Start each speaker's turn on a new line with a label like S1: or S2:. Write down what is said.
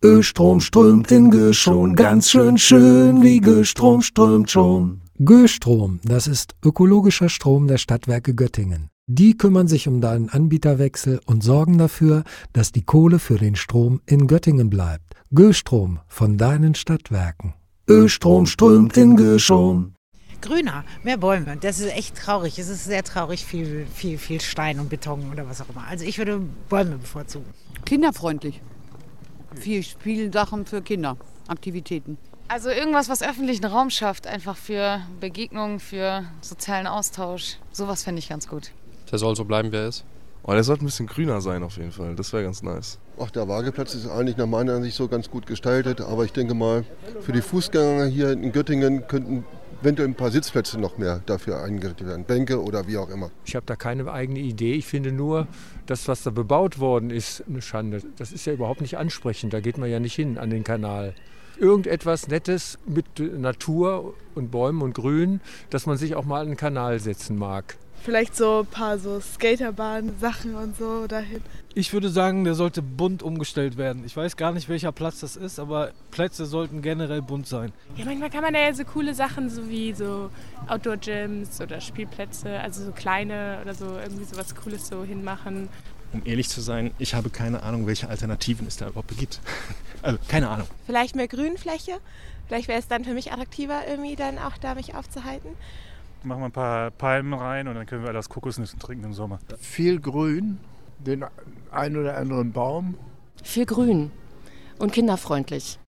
S1: Östrom strömt in Göschon, ganz schön wie Göstrom strömt schon.
S2: Göstrom, das ist ökologischer Strom der Stadtwerke Göttingen. Die kümmern sich um deinen Anbieterwechsel und sorgen dafür, dass die Kohle für den Strom in Göttingen bleibt. Göstrom von deinen Stadtwerken.
S1: Östrom strömt in Göschon.
S3: Grüner, mehr Bäume. Das ist echt traurig. Es ist sehr traurig, viel Stein und Beton oder was auch immer. Also ich würde Bäume bevorzugen.
S4: Kinderfreundlich. Viel Spielsachen für Kinder, Aktivitäten.
S5: Also irgendwas, was öffentlichen Raum schafft, einfach für Begegnungen, für sozialen Austausch. Sowas fände ich ganz gut.
S6: Der soll so bleiben, wie er ist.
S7: Oh, der sollte ein bisschen grüner sein auf jeden Fall, das wäre ganz nice.
S8: Ach, der Wageplatz ist eigentlich nach meiner Ansicht so ganz gut gestaltet, aber ich denke mal, für die Fußgänger hier in Göttingen könnten eventuell ein paar Sitzplätze noch mehr dafür eingerichtet werden, Bänke oder wie auch immer.
S9: Ich habe da keine eigene Idee. Ich finde nur, das, was da bebaut worden ist, eine Schande. Das ist ja überhaupt nicht ansprechend, da geht man ja nicht hin an den Kanal. Irgendetwas Nettes mit Natur und Bäumen und Grün, dass man sich auch mal an den Kanal setzen mag.
S10: Vielleicht so ein paar so Skaterbahn-Sachen und so dahin.
S11: Ich würde sagen, der sollte bunt umgestellt werden. Ich weiß gar nicht, welcher Platz das ist, aber Plätze sollten generell bunt sein.
S12: Ja, manchmal kann man da ja so coole Sachen, so wie so Outdoor-Gyms oder Spielplätze, also so kleine oder so irgendwie so was Cooles so hinmachen.
S13: Um ehrlich zu sein, ich habe keine Ahnung, welche Alternativen es da überhaupt gibt. Also keine Ahnung.
S14: Vielleicht mehr Grünfläche. Vielleicht wäre es dann für mich attraktiver, irgendwie dann auch da mich aufzuhalten.
S15: Machen wir ein paar Palmen rein und dann können wir alles Kokosnüsse trinken im Sommer.
S16: Viel Grün, den ein oder anderen Baum.
S17: Viel Grün und kinderfreundlich.